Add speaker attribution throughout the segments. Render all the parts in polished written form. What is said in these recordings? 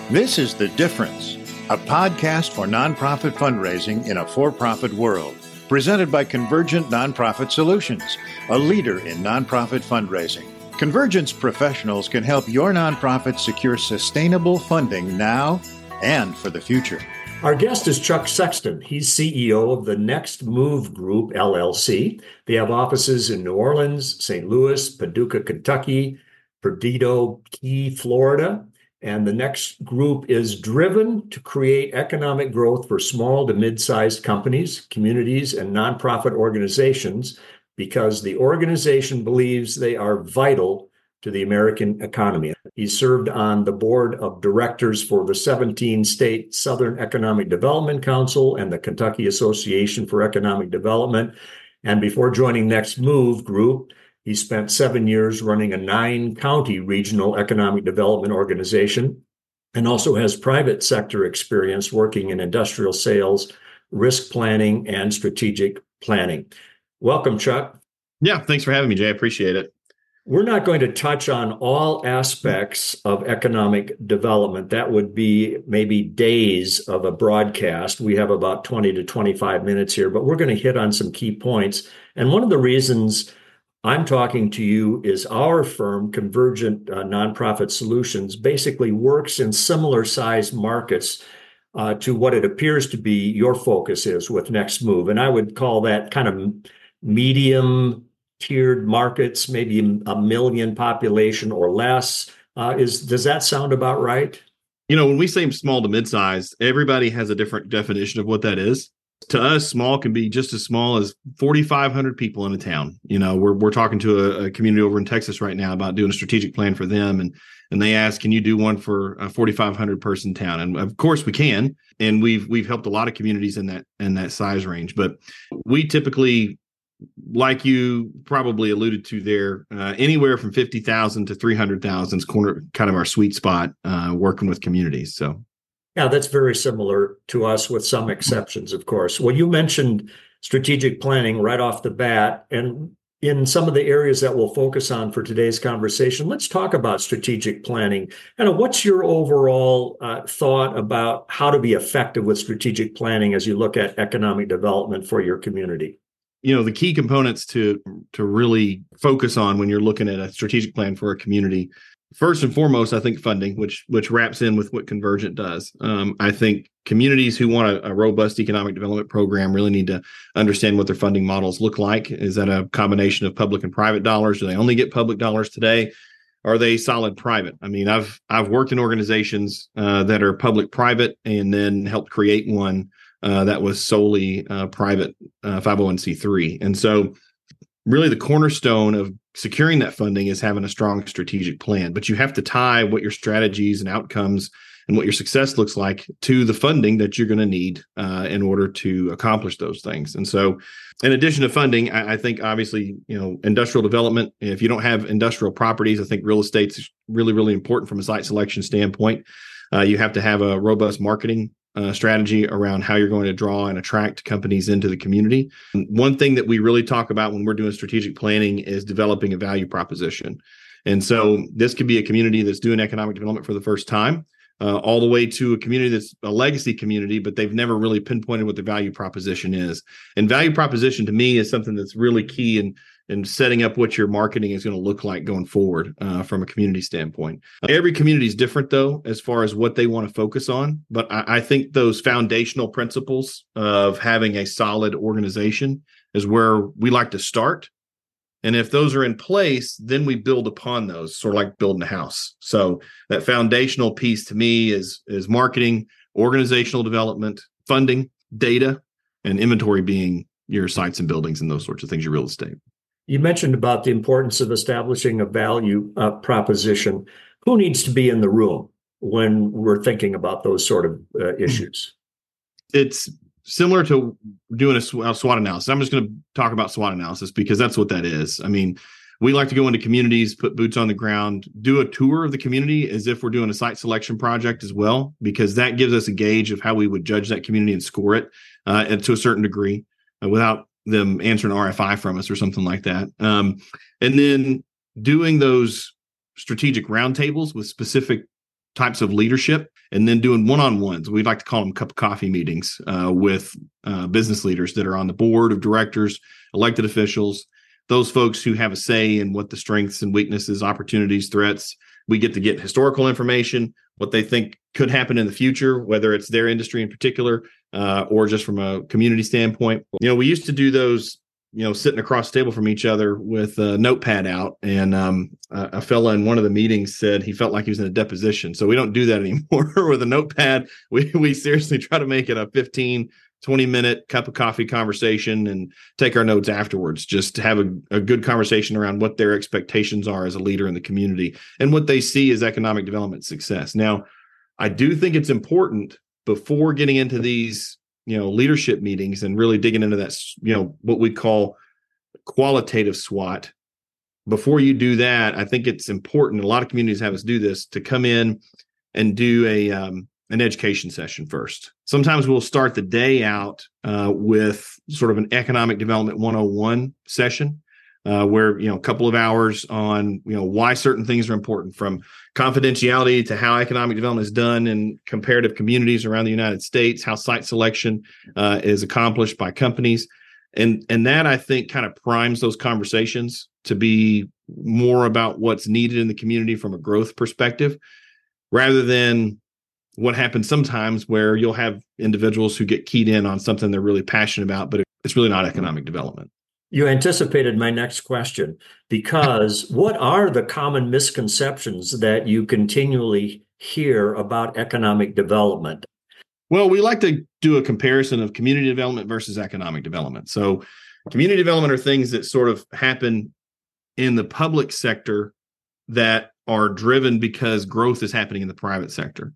Speaker 1: This is The Difference, a podcast for nonprofit fundraising in a for-profit world, presented by Convergent Nonprofit Solutions, a leader in nonprofit fundraising. Convergence professionals can help your nonprofit secure sustainable funding now and for the future.
Speaker 2: Our guest is Chuck Sexton. He's CEO of the Next Move Group, LLC. They have offices in New Orleans, St. Louis, Paducah, Kentucky, Perdido Key, Florida. And the Next Group is driven to create economic growth for small to mid-sized companies, communities, and nonprofit organizations because the organization believes they are vital to the American economy. He served on the board of directors for the 17-state Southern Economic Development Council and the Kentucky Association for Economic Development. And before joining Next Move Group, he spent 7 years running a 9-county regional economic development organization and also has private sector experience working in industrial sales, risk planning, and strategic planning. Welcome, Chuck.
Speaker 3: Yeah, thanks for having me, Jay. I appreciate it.
Speaker 2: We're not going to touch on all aspects of economic development. That would be maybe days of a broadcast. We have about 20 to 25 minutes here, but we're going to hit on some key points. And one of the reasons I'm talking to you is our firm, Convergent Nonprofit Solutions, basically works in similar size markets to what it appears to be your focus is with Next Move. And I would call that kind of medium tiered markets, maybe a million population or less. Does that sound about right?
Speaker 3: You know, when we say small to mid-sized, everybody has a different definition of what that is. To us, small can be just as small as 4,500 people in a town. You know, we're talking to a community over in Texas right now about doing a strategic plan for them. And they ask, can you do one for a 4,500 person town? And of course we can. And we've helped a lot of communities in that size range. But we typically, like you probably alluded to there, anywhere from 50,000 to 300,000 is kind of our sweet spot working with communities. So.
Speaker 2: Yeah, that's very similar to us with some exceptions, of course. Well, you mentioned strategic planning right off the bat. And in some of the areas that we'll focus on for today's conversation, let's talk about strategic planning. And what's your overall thought about how to be effective with strategic planning as you look at economic development for your community?
Speaker 3: You know, the key components to really focus on when you're looking at a strategic plan for a community, first and foremost, I think funding, which wraps in with what Convergent does. I think communities who want a robust economic development program really need to understand what their funding models look like. Is that a combination of public and private dollars? Do they only get public dollars today? Are they solid private? I mean, I've worked in organizations that are public-private and then helped create one that was solely private 501c3. And so really the cornerstone of securing that funding is having a strong strategic plan, but you have to tie what your strategies and outcomes and what your success looks like to the funding that you're going to need in order to accomplish those things. And so in addition to funding, I think obviously, you know, industrial development, if you don't have industrial properties, I think real estate's really, really important from a site selection standpoint. You have to have a robust marketing strategy around how you're going to draw and attract companies into the community. One thing that we really talk about when we're doing strategic planning is developing a value proposition. And so this could be a community that's doing economic development for the first time, all the way to a community that's a legacy community, but they've never really pinpointed what the value proposition is. And value proposition to me is something that's really key in setting up what your marketing is going to look like going forward from a community standpoint. Every community is different, though, as far as what they want to focus on. But I think those foundational principles of having a solid organization is where we like to start. And if those are in place, then we build upon those, sort of like building a house. So that foundational piece to me is marketing, organizational development, funding, data, and inventory being your sites and buildings and those sorts of things, your real estate.
Speaker 2: You mentioned about the importance of establishing a value proposition. Who needs to be in the room when we're thinking about those sort of issues?
Speaker 3: It's similar to doing a SWOT analysis. I'm just going to talk about SWOT analysis because that's what that is. I mean, we like to go into communities, put boots on the ground, do a tour of the community as if we're doing a site selection project as well, because that gives us a gauge of how we would judge that community and score it and to a certain degree without them answering RFI from us or something like that. And then doing those strategic roundtables with specific types of leadership and then doing one-on-ones. We'd like to call them cup of coffee meetings with business leaders that are on the board of directors, elected officials, those folks who have a say in what the strengths and weaknesses, opportunities, threats. We get to get historical information, what they think could happen in the future, whether it's their industry in particular or just from a community standpoint. We used to do those, sitting across the table from each other with a notepad out. And a fella in one of the meetings said he felt like he was in a deposition. So we don't do that anymore with a notepad. We seriously try to make it a 15, 20-minute cup of coffee conversation and take our notes afterwards, just to have a good conversation around what their expectations are as a leader in the community and what they see as economic development success. Now, I do think it's important before getting into these, leadership meetings and really digging into that, what we call qualitative SWOT. Before you do that, I think it's important. A lot of communities have us do this, to come in and do an education session first. Sometimes we'll start the day out with sort of an economic development 101 session where, a couple of hours on, why certain things are important, from confidentiality to how economic development is done in comparative communities around the United States, how site selection is accomplished by companies. And that, I think, kind of primes those conversations to be more about what's needed in the community from a growth perspective, rather than what happens sometimes where you'll have individuals who get keyed in on something they're really passionate about, but it's really not economic development.
Speaker 2: You anticipated my next question, because what are the common misconceptions that you continually hear about economic development?
Speaker 3: Well, we like to do a comparison of community development versus economic development. So community development are things that sort of happen in the public sector that are driven because growth is happening in the private sector.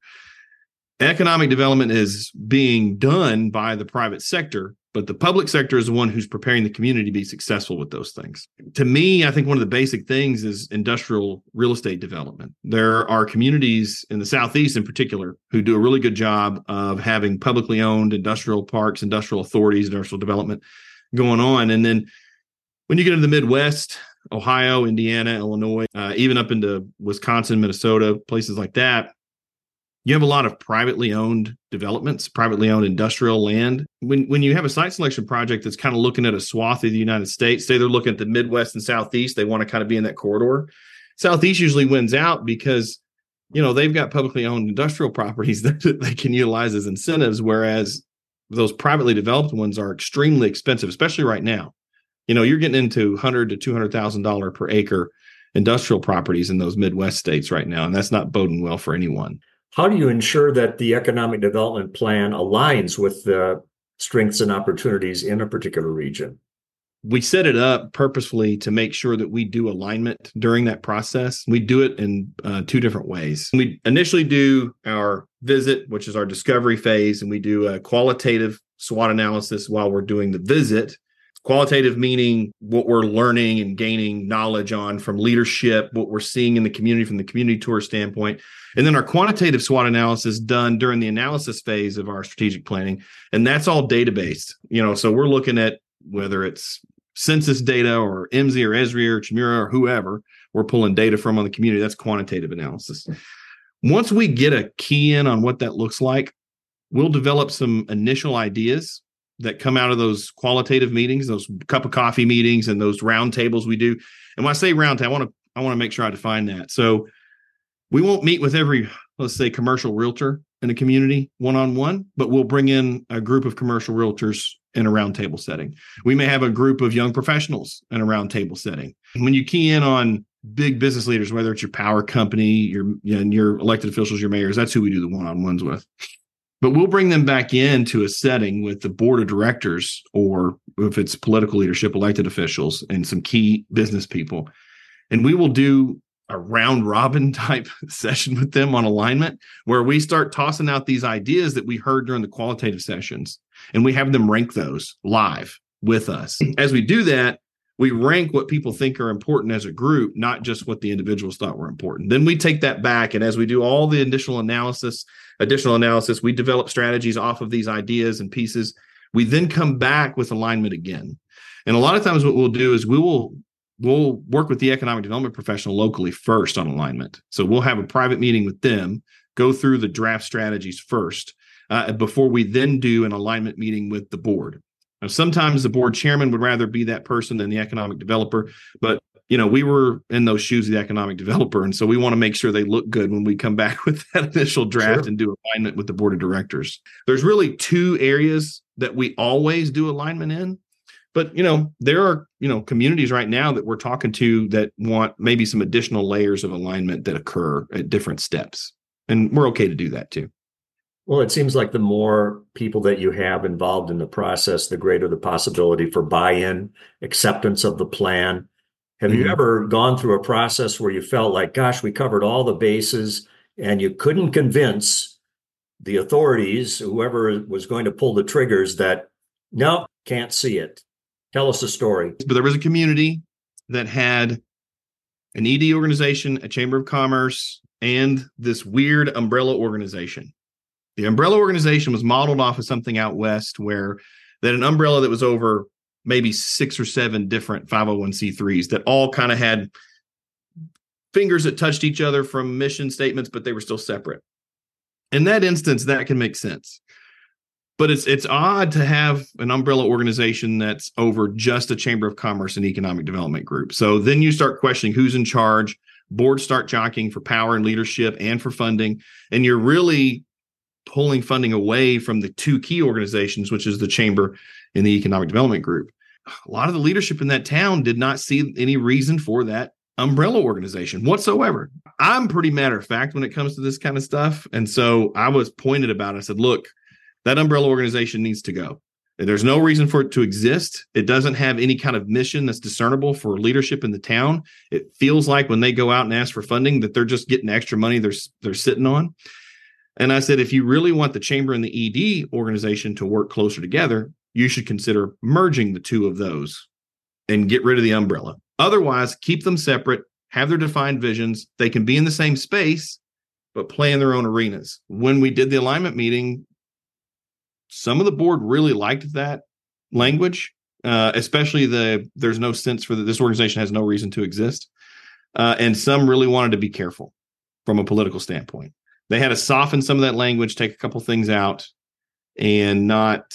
Speaker 3: Economic development is being done by the private sector, but the public sector is the one who's preparing the community to be successful with those things. To me, I think one of the basic things is industrial real estate development. There are communities in the Southeast in particular who do a really good job of having publicly owned industrial parks, industrial authorities, industrial development going on. And then when you get into the Midwest, Ohio, Indiana, Illinois, even up into Wisconsin, Minnesota, places like that, you have a lot of privately owned developments, privately owned industrial land. When you have a site selection project that's kind of looking at a swath of the United States, say they're looking at the Midwest and Southeast, they want to kind of be in that corridor. Southeast usually wins out because, they've got publicly owned industrial properties that they can utilize as incentives, whereas those privately developed ones are extremely expensive, especially right now. You're getting into $100,000 to $200,000 per acre industrial properties in those Midwest states right now, and that's not boding well for anyone.
Speaker 2: How do you ensure that the economic development plan aligns with the strengths and opportunities in a particular region?
Speaker 3: We set it up purposefully to make sure that we do alignment during that process. We do it in two different ways. We initially do our visit, which is our discovery phase, and we do a qualitative SWOT analysis while we're doing the visit. Qualitative meaning what we're learning and gaining knowledge on from leadership, what we're seeing in the community from the community tour standpoint. And then our quantitative SWOT analysis done during the analysis phase of our strategic planning. And that's all data-based. So we're looking at whether it's census data or MZ or Esri or Chmura or whoever we're pulling data from on the community. That's quantitative analysis. Once we get a key in on what that looks like, we'll develop some initial ideas that come out of those qualitative meetings, those cup of coffee meetings, and those round tables we do. And when I say round table, I want to make sure I define that. So we won't meet with every, let's say, commercial realtor in a community one-on-one, but we'll bring in a group of commercial realtors in a round table setting. We may have a group of young professionals in a round table setting. When you key in on big business leaders, whether it's your power company, your elected officials, your mayors, that's who we do the one-on-ones with. But we'll bring them back into a setting with the board of directors, or if it's political leadership, elected officials, and some key business people. And we will do a round robin type session with them on alignment, where we start tossing out these ideas that we heard during the qualitative sessions, and we have them rank those live with us. As we do that, we rank what people think are important as a group, not just what the individuals thought were important. Then we take that back, and as we do all the additional analysis, we develop strategies off of these ideas and pieces. We then come back with alignment again. And a lot of times what we'll do is we'll work with the economic development professional locally first on alignment. So we'll have a private meeting with them go through the draft strategies first before we then do an alignment meeting with the board. Now, sometimes the board chairman would rather be that person than the economic developer, but we were in those shoes of the economic developer, and so we want to make sure they look good when we come back with that initial draft
Speaker 2: Sure.
Speaker 3: and do alignment with the board of directors. There's really two areas that we always do alignment in, but there are communities right now that we're talking to that want maybe some additional layers of alignment that occur at different steps, and we're okay to do that too.
Speaker 2: Well, it seems like the more people that you have involved in the process, the greater the possibility for buy-in, acceptance of the plan. Have you ever gone through a process where you felt like, gosh, we covered all the bases and you couldn't convince the authorities, whoever was going to pull the triggers, that no, can't see it? Tell us a story.
Speaker 3: But there was a community that had an ED organization, a chamber of commerce, and this weird umbrella organization. The umbrella organization was modeled off of something out west where they had an umbrella that was over maybe 6 or 7 different 501c3s that all kind of had fingers that touched each other from mission statements, but they were still separate. In that instance, that can make sense. But it's odd to have an umbrella organization that's over just a Chamber of Commerce and Economic Development group. So then you start questioning who's in charge. Boards start jockeying for power and leadership and for funding. And you're really pulling funding away from the two key organizations, which is the Chamber and the Economic Development Group. A lot of the leadership in that town did not see any reason for that umbrella organization whatsoever. I'm pretty matter of fact when it comes to this kind of stuff. And so I was pointed about it. I said, look, that umbrella organization needs to go. There's no reason for it to exist. It doesn't have any kind of mission that's discernible for leadership in the town. It feels like when they go out and ask for funding that they're just getting extra money they're sitting on. And I said, if you really want the Chamber and the ED organization to work closer together, you should consider merging the two of those and get rid of the umbrella. Otherwise, keep them separate, have their defined visions. They can be in the same space, but play in their own arenas. When we did the alignment meeting, some of the board really liked that language, especially there's no sense for this organization has no reason to exist. And some really wanted to be careful from a political standpoint. They had to soften some of that language, take a couple things out, and not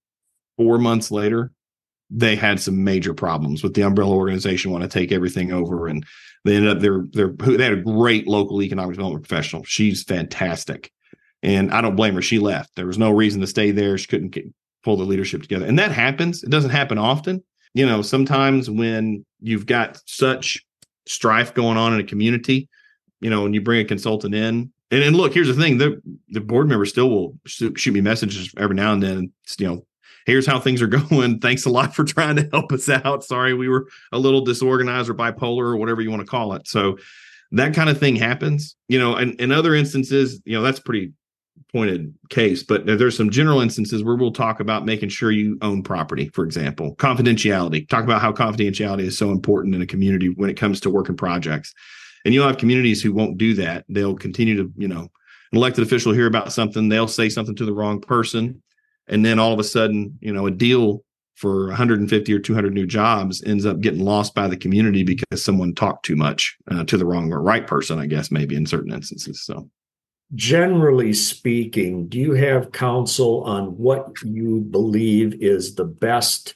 Speaker 3: 4 months later, they had some major problems with the umbrella organization want to take everything over. And they ended up, they had a great local economic development professional. She's fantastic. And I don't blame her. She left. There was no reason to stay there. She couldn't pull the leadership together. And that happens. It doesn't happen often. Sometimes when you've got such strife going on in a community, and you bring a consultant in, and look, here's the thing, the board members still will shoot me messages every now and then. Here's how things are going. Thanks a lot for trying to help us out. Sorry, we were a little disorganized or bipolar or whatever you want to call it. So that kind of thing happens, and in other instances, that's a pretty pointed case, but there's some general instances where we'll talk about making sure you own property, for example, confidentiality, talk about how confidentiality is so important in a community when it comes to working projects. And you'll have communities who won't do that. They'll continue to, an elected official hear about something, they'll say something to the wrong person. And then all of a sudden, a deal for 150 or 200 new jobs ends up getting lost by the community because someone talked too much to the wrong or right person, I guess, maybe in certain instances. So
Speaker 2: generally speaking, do you have counsel on what you believe is the best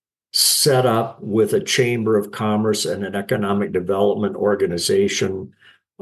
Speaker 2: setup with a Chamber of Commerce and an economic development organization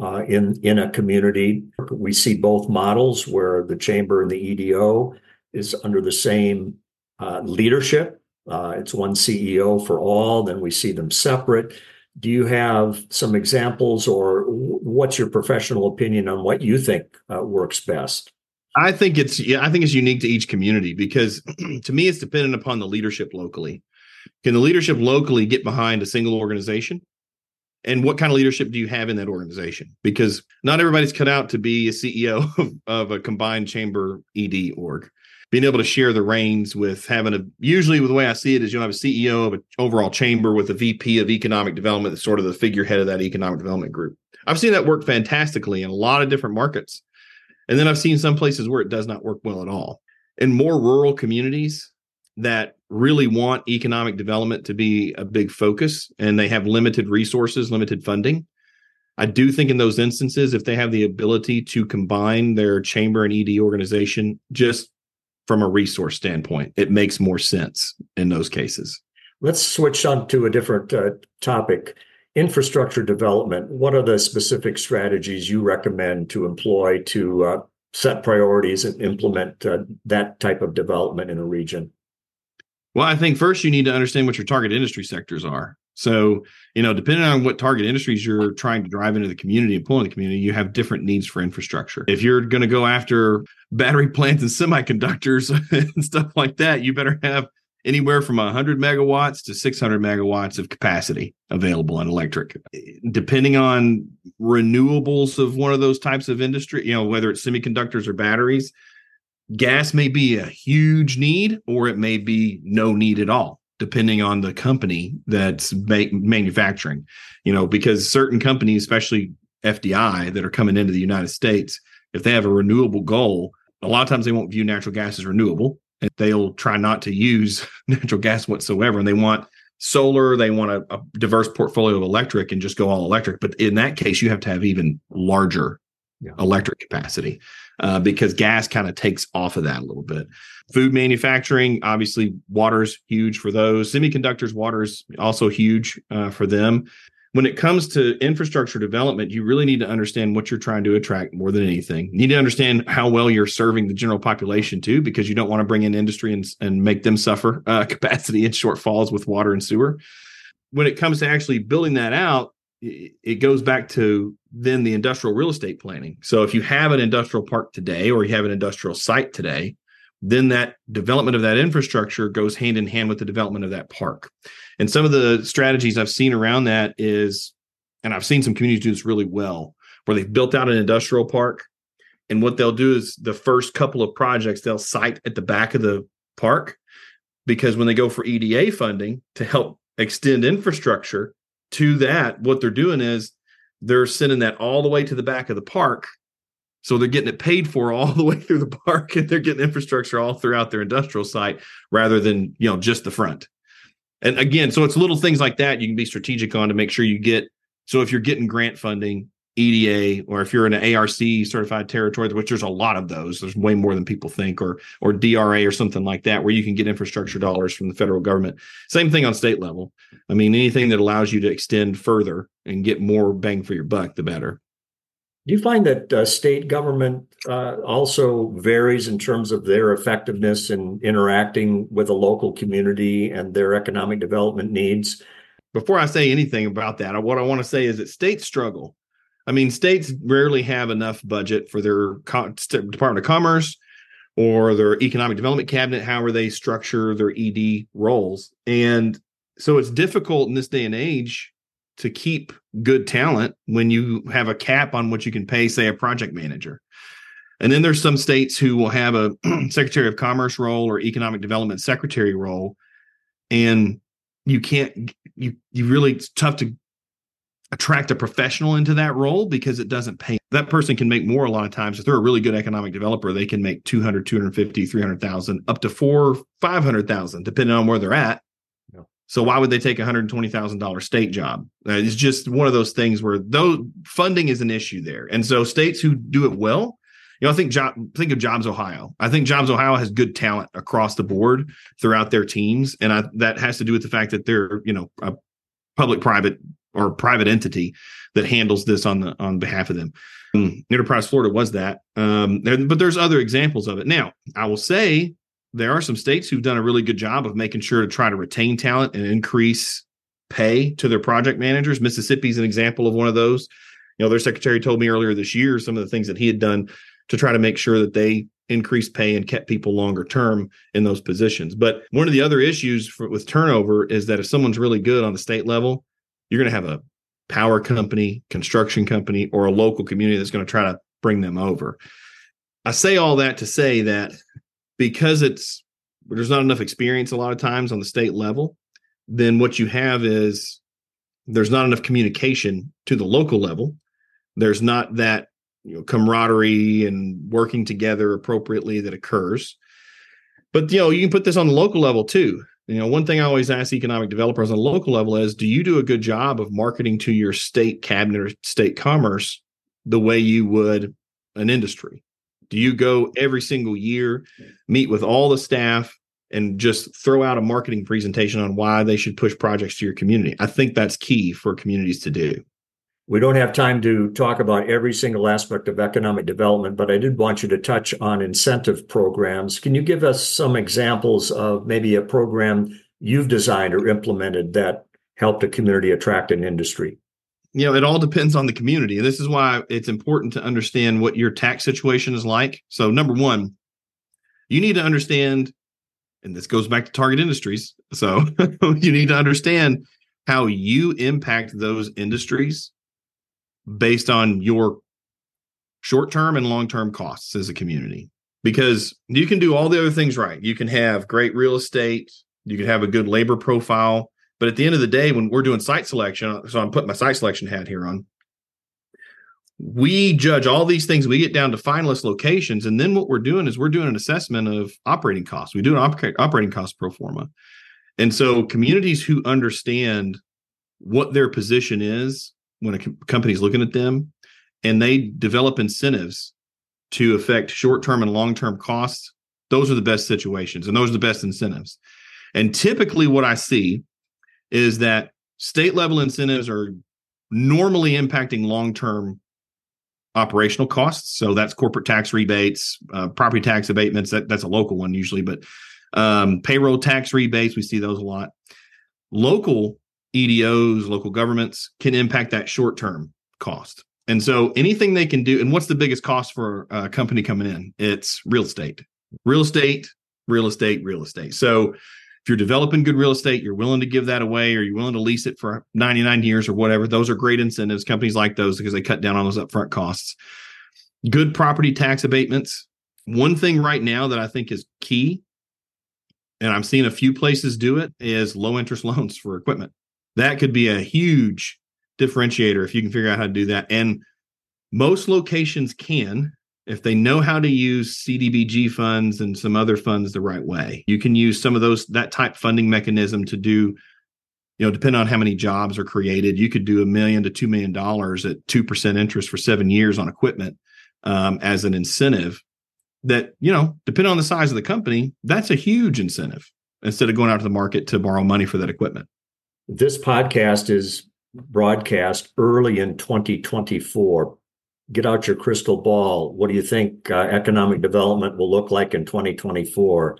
Speaker 2: in a community? We see both models where the Chamber and the EDO is under the same leadership. It's one CEO for all. Then we see them separate. Do you have some examples, or what's your professional opinion on what you think works best?
Speaker 3: I think it's unique to each community because to me, it's dependent upon the leadership locally. Can the leadership locally get behind a single organization? And what kind of leadership do you have in that organization? Because not everybody's cut out to be a CEO of a combined chamber ED org. Being able to share the reins with usually the way I see it is you'll have a CEO of an overall chamber with a VP of economic development that's sort of the figurehead of that economic development group. I've seen that work fantastically in a lot of different markets. And then I've seen some places where it does not work well at all. In more rural communities that really want economic development to be a big focus and they have limited resources, limited funding, I do think in those instances, if they have the ability to combine their chamber and ED organization, just from a resource standpoint, it makes more sense in those cases.
Speaker 2: Let's switch on to a different topic. Infrastructure development. What are the specific strategies you recommend to employ to set priorities and implement that type of development in a region?
Speaker 3: Well, I think first you need to understand what your target industry sectors are. So, depending on what target industries you're trying to drive into the community and pull in the community, you have different needs for infrastructure. If you're going to go after battery plants and semiconductors and stuff like that, you better have anywhere from 100 megawatts to 600 megawatts of capacity available in electric. Depending on renewables of one of those types of industry, whether it's semiconductors or batteries, gas may be a huge need, or it may be no need at all, depending on the company that's manufacturing, because certain companies, especially FDI that are coming into the United States, if they have a renewable goal, a lot of times they won't view natural gas as renewable, and they'll try not to use natural gas whatsoever. And they want solar, they want a diverse portfolio of electric and just go all electric. But in that case, you have to have even larger electric capacity because gas kind of takes off of that a little bit. Food manufacturing, obviously, water's huge for those. Semiconductors, water's also huge for them. When it comes to infrastructure development, you really need to understand what you're trying to attract more than anything. You need to understand how well you're serving the general population too, because you don't want to bring in industry and make them suffer capacity and shortfalls with water and sewer. When it comes to actually building that out, it goes back to then the industrial real estate planning. So if you have an industrial park today, or you have an industrial site today, then that development of that infrastructure goes hand in hand with the development of that park. And some of the strategies I've seen around that is, and I've seen some communities do this really well, where they've built out an industrial park. And what they'll do is the first couple of projects they'll site at the back of the park, because when they go for EDA funding to help extend infrastructure to that, what they're doing is they're sending that all the way to the back of the park. So they're getting it paid for all the way through the park, and they're getting infrastructure all throughout their industrial site rather than, just the front. And again, so it's little things like that you can be strategic on to make sure you get. So if you're getting grant funding, EDA, or if you're in an ARC certified territory, which there's a lot of those, there's way more than people think, or DRA or something like that, where you can get infrastructure dollars from the federal government. Same thing on state level. I mean, anything that allows you to extend further and get more bang for your buck, the better.
Speaker 2: Do you find that state government also varies in terms of their effectiveness in interacting with a local community and their economic development needs?
Speaker 3: Before I say anything about that, what I want to say is that states struggle. I mean, states rarely have enough budget for their Department of Commerce or their economic development cabinet, however they structure their ED roles. And so it's difficult in this day and age to keep good talent when you have a cap on what you can pay, say, a project manager. And then there's some states who will have a Secretary of Commerce role or economic development secretary role. And you really, it's tough to attract a professional into that role because it doesn't pay. That person can make more a lot of times. If they're a really good economic developer, they can make 200, 250, 300,000, up to 400, 500,000, depending on where they're at. Yeah. So why would they take $120,000 state job? It's just one of those things where funding is an issue there. And so states who do it well, think of Jobs Ohio. I think Jobs Ohio has good talent across the board throughout their teams. And that has to do with the fact that they're, a public-private or private entity that handles this on behalf of them. Enterprise Florida was that. But there's other examples of it. Now, I will say there are some states who've done a really good job of making sure to try to retain talent and increase pay to their project managers. Mississippi's an example of one of those. Their secretary told me earlier this year some of the things that he had done to try to make sure that they increased pay and kept people longer term in those positions. But one of the other issues with turnover is that if someone's really good on the state level, you're going to have a power company, construction company, or a local community that's going to try to bring them over. I say all that to say that because there's not enough experience a lot of times on the state level, then what you have is there's not enough communication to the local level. There's not that camaraderie and working together appropriately that occurs. But you can put this on the local level too. one thing I always ask economic developers on a local level is, do you do a good job of marketing to your state cabinet or state commerce the way you would an industry? Do you go every single year, meet with all the staff, and just throw out a marketing presentation on why they should push projects to your community? I think that's key for communities to do.
Speaker 2: We don't have time to talk about every single aspect of economic development, but I did want you to touch on incentive programs. Can you give us some examples of maybe a program you've designed or implemented that helped a community attract an industry?
Speaker 3: It all depends on the community. This is why it's important to understand what your tax situation is like. So number one, you need to understand, and this goes back to target industries. So you need to understand how you impact those industries based on your short-term and long-term costs as a community. Because you can do all the other things right. You can have great real estate. You can have a good labor profile. But at the end of the day, when we're doing site selection, so I'm putting my site selection hat here on, we judge all these things. We get down to finalist locations. And then what we're doing is we're doing an assessment of operating costs. We do an operating cost pro forma. And so communities who understand what their position is when a company's looking at them, and they develop incentives to affect short-term and long-term costs, those are the best situations, and those are the best incentives. And typically what I see is that state-level incentives are normally impacting long-term operational costs. So that's corporate tax rebates, property tax abatements. That's a local one usually, but payroll tax rebates, we see those a lot. Local EDOs, local governments can impact that short-term cost. And so anything they can do, and what's the biggest cost for a company coming in? It's real estate. So if you're developing good real estate, you're willing to give that away, or you're willing to lease it for 99 years or whatever, those are great incentives. Companies like those because they cut down on those upfront costs. Good property tax abatements. One thing right now that I think is key, and I'm seeing a few places do it, is low interest loans for equipment. That could be a huge differentiator if you can figure out how to do that. And most locations can, if they know how to use CDBG funds and some other funds the right way. You can use some of that type funding mechanism to do, depending on how many jobs are created, you could do $1 million to $2 million at 2% interest for 7 years on equipment as an incentive that, depending on the size of the company, that's a huge incentive instead of going out to the market to borrow money for that equipment.
Speaker 2: This podcast is broadcast early in 2024. Get out your crystal ball. What do you think economic development will look like in 2024?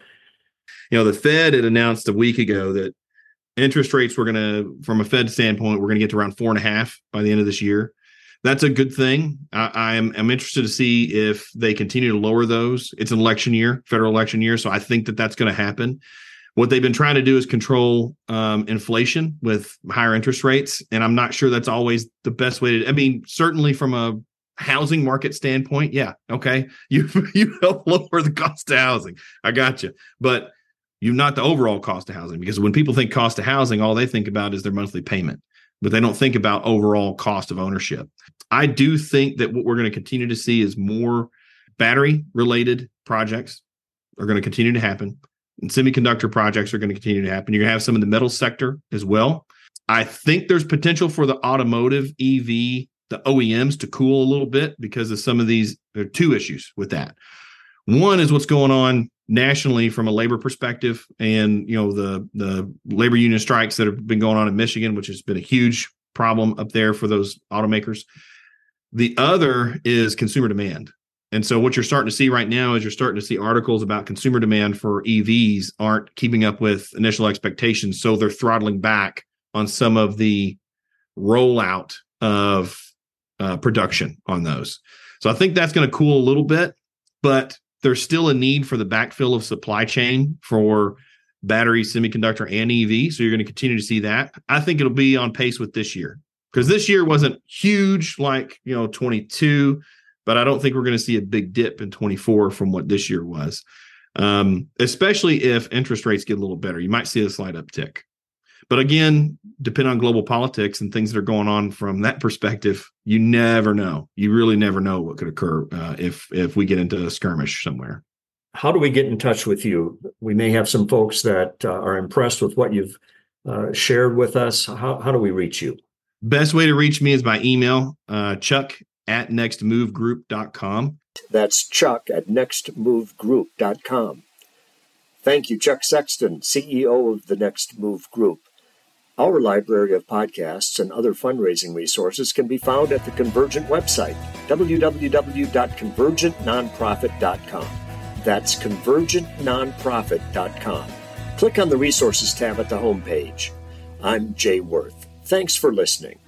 Speaker 3: The Fed had announced a week ago that interest rates were going to, from a Fed standpoint, we're going to get to around 4.5 by the end of this year. That's a good thing. I'm interested to see if they continue to lower those. It's an election year, federal election year, so I think that that's going to happen. What they've been trying to do is control inflation with higher interest rates, and I'm not sure that's always the best way to. Certainly from a housing market standpoint, yeah, okay, you help lower the cost of housing. I got you, but you're not the overall cost of housing, because when people think cost of housing, all they think about is their monthly payment, but they don't think about overall cost of ownership. I do think that what we're going to continue to see is more battery-related projects are going to continue to happen. And semiconductor projects are going to continue to happen. You're going to have some in the metal sector as well. I think there's potential for the automotive EV, the OEMs, to cool a little bit because of some of these. There are two issues with that. One is what's going on nationally from a labor perspective, and the labor union strikes that have been going on in Michigan, which has been a huge problem up there for those automakers. The other is consumer demand. And so what you're starting to see right now is you're starting to see articles about consumer demand for EVs aren't keeping up with initial expectations. So they're throttling back on some of the rollout of production on those. So I think that's going to cool a little bit, but there's still a need for the backfill of supply chain for battery, semiconductor, and EV. So you're going to continue to see that. I think it'll be on pace with this year, because this year wasn't huge like 22. But I don't think we're going to see a big dip in 24 from what this year was, especially if interest rates get a little better. You might see a slight uptick. But again, depending on global politics and things that are going on from that perspective, you never know. You really never know what could occur if we get into a skirmish somewhere.
Speaker 2: how do we get in touch with you? We may have some folks that are impressed with what you've shared with us. How do we reach you?
Speaker 3: Best way to reach me is by email, chuck@nextmovegroup.com.
Speaker 2: That's chuck@nextmovegroup.com. Thank you, Chuck Sexton, CEO of the Next Move Group. Our library of podcasts and other fundraising resources can be found at the Convergent website, www.convergentnonprofit.com. That's convergentnonprofit.com. Click on the Resources tab at the homepage. I'm Jay Worth. Thanks for listening.